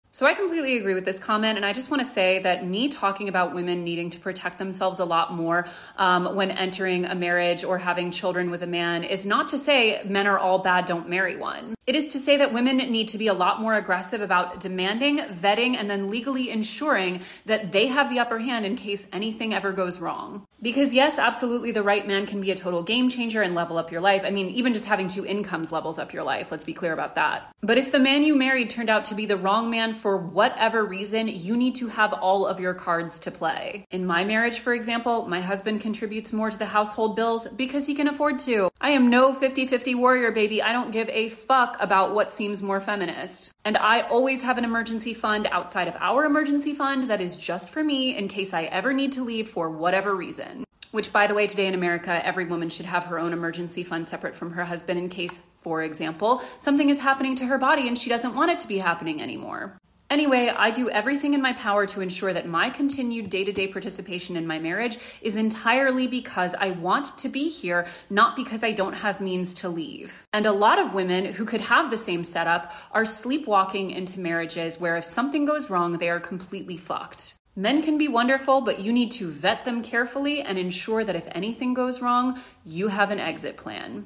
So I completely agree with this comment, and I just want to say that me talking about women needing to protect themselves a lot more when entering a marriage or having children with a man is not to say men are all bad, don't marry one. It is to say that women need to be a lot more aggressive about demanding, vetting, and then legally ensuring that they have the upper hand in case anything ever goes wrong. Because yes, absolutely, the right man can be a total game changer and level up your life. I mean, even just having 2 incomes levels up your life. Let's be clear about that. But if the man you married turned out to be the wrong man for whatever reason, you need to have all of your cards to play. In my marriage, for example, my husband contributes more to the household bills because he can afford to. I am no 50-50 warrior, baby. I don't give a fuck about what seems more feminist. And I always have an emergency fund outside of our emergency fund that is just for me in case I ever need to leave for whatever reason. Which, by the way, today in America, every woman should have her own emergency fund separate from her husband in case, for example, something is happening to her body and she doesn't want it to be happening anymore. Anyway, I do everything in my power to ensure that my continued day-to-day participation in my marriage is entirely because I want to be here, not because I don't have means to leave. And a lot of women who could have the same setup are sleepwalking into marriages where if something goes wrong, they are completely fucked. Men can be wonderful, but you need to vet them carefully and ensure that if anything goes wrong, you have an exit plan.